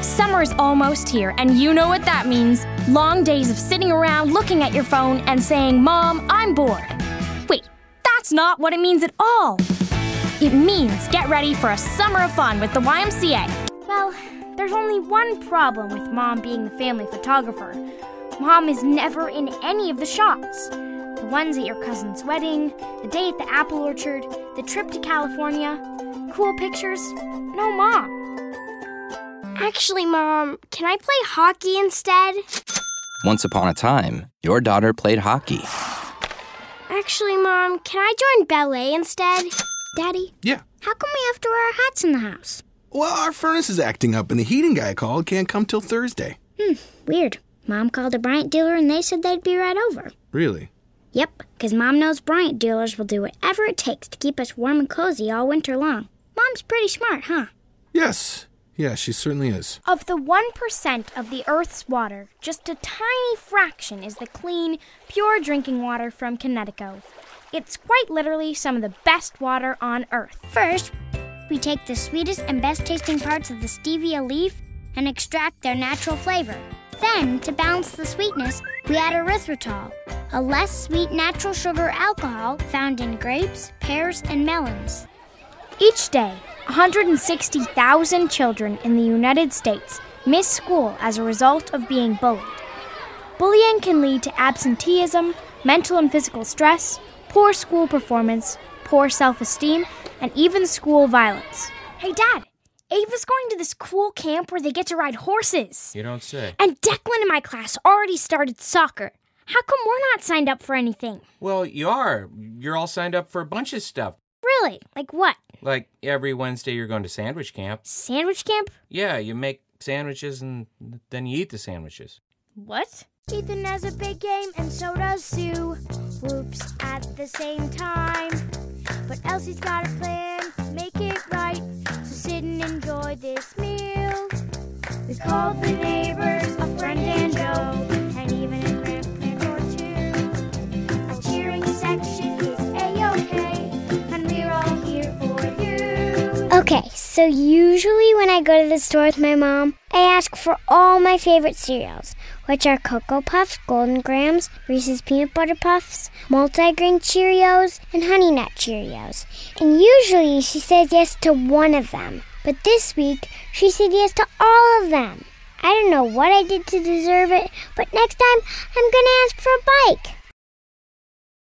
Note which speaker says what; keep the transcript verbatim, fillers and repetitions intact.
Speaker 1: Summer is almost here, and you know what that means. Long days of sitting around looking at your phone and saying, "Mom, I'm bored." Wait, that's not what it means at all. It means get ready for a summer of fun with the Y M C A. Well, there's only one problem with Mom being the family photographer. Mom is never in any of the shots. The ones at your cousin's wedding, the day at the apple orchard, the trip to California. Cool pictures. No Mom.
Speaker 2: Actually, Mom, can I play hockey instead?
Speaker 3: Once upon a time, your daughter played hockey.
Speaker 2: Actually, Mom, can I join ballet instead? Daddy?
Speaker 4: Yeah?
Speaker 2: How come we have to wear our hats in the house?
Speaker 4: Well, our furnace is acting up and the heating guy called can't come till Thursday.
Speaker 2: Hmm, weird. Mom called a Bryant dealer and they said they'd be right over.
Speaker 4: Really?
Speaker 2: Yep, because Mom knows Bryant dealers will do whatever it takes to keep us warm and cozy all winter long. Mom's pretty smart, huh?
Speaker 4: Yes. Yeah, she certainly is.
Speaker 1: Of the one percent of the Earth's water, just a tiny fraction is the clean, pure drinking water from Connecticut. It's quite literally some of the best water on Earth.
Speaker 2: First, we take the sweetest and best-tasting parts of the stevia leaf and extract their natural flavor. Then, to balance the sweetness, we add erythritol, a less sweet natural sugar alcohol found in grapes, pears, and melons.
Speaker 1: Each day, one hundred sixty thousand children in the United States miss school as a result of being bullied. Bullying can lead to absenteeism, mental and physical stress, poor school performance, poor self-esteem, and even school violence. Hey, Dad, Ava's going to this cool camp where they get to ride horses.
Speaker 5: You don't say.
Speaker 1: And Declan in my class already started soccer. How come we're not signed up for anything?
Speaker 5: Well, you are. You're all signed up for a bunch of stuff.
Speaker 1: Really? Like what?
Speaker 5: Like every Wednesday you're going to sandwich camp.
Speaker 1: Sandwich camp?
Speaker 5: Yeah, you make sandwiches and then you eat the sandwiches.
Speaker 1: What?
Speaker 2: Ethan has a big game and so does Sue. Whoops, at the same time. But Elsie's got a plan to make it right. So sit and enjoy this meal. We called the neighbors, a friend and Joe, and even a grandparent or two. A cheering section is A-okay, and we're all here for you. Okay, so usually when I go to the store with my mom, I ask for all my favorite cereals, which are Cocoa Puffs, Golden Grahams, Reese's Peanut Butter Puffs, Multigrain Cheerios, and Honey Nut Cheerios. And usually she says yes to one of them. But this week, she said yes to all of them. I don't know what I did to deserve it, but next time I'm going to ask for a bike.